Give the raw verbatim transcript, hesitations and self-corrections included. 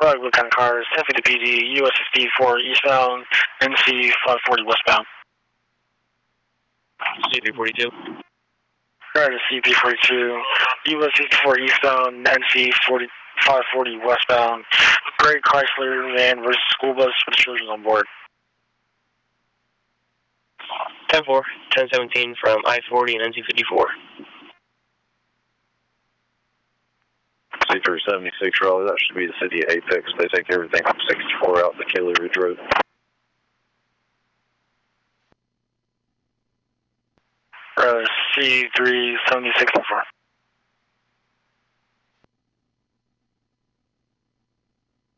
Bug, what kind of cars? ten fifty P D, U S fifty-four eastbound, N C five forty westbound. C P forty-two. Right to C P forty-two, U S fifty-four eastbound, N C five forty westbound. Gray Chrysler van versus school bus with children on board. ten four, ten seventeen from I forty and N C fifty-four. C three seventy-six Raleigh, that should be the city of Apex. They take everything from sixty-four out to Kelly Ridge Road. Uh, C three seventy-six and four.